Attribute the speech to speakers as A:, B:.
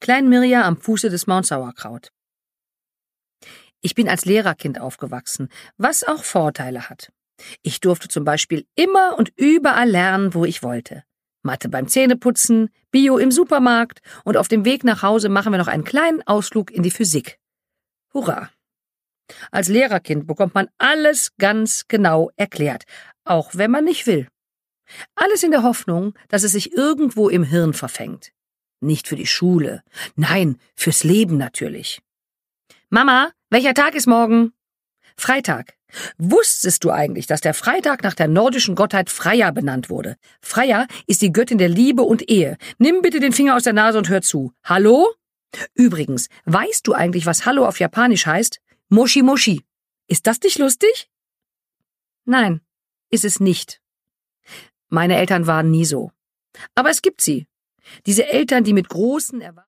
A: Klein Mirja am Fuße des Mount Sauerkraut. Ich bin als Lehrerkind aufgewachsen, was auch Vorteile hat. Ich durfte zum Beispiel immer und überall lernen, wo ich wollte. Mathe beim Zähneputzen, Bio im Supermarkt und auf dem Weg nach Hause machen wir noch einen kleinen Ausflug in die Physik. Hurra! Als Lehrerkind bekommt man alles ganz genau erklärt, auch wenn man nicht will. Alles in der Hoffnung, dass es sich irgendwo im Hirn verfängt. Nicht für die Schule, nein, fürs Leben natürlich. Mama, welcher Tag ist morgen? Freitag. Wusstest du eigentlich, dass der Freitag nach der nordischen Gottheit Freya benannt wurde? Freya ist die Göttin der Liebe und Ehe. Nimm bitte den Finger aus der Nase und hör zu. Hallo? Übrigens, weißt du eigentlich, was Hallo auf Japanisch heißt? Moshi Moshi. Ist das nicht lustig? Nein, ist es nicht. Meine Eltern waren nie so. Aber es gibt sie. Diese Eltern, die mit großen Erwartungen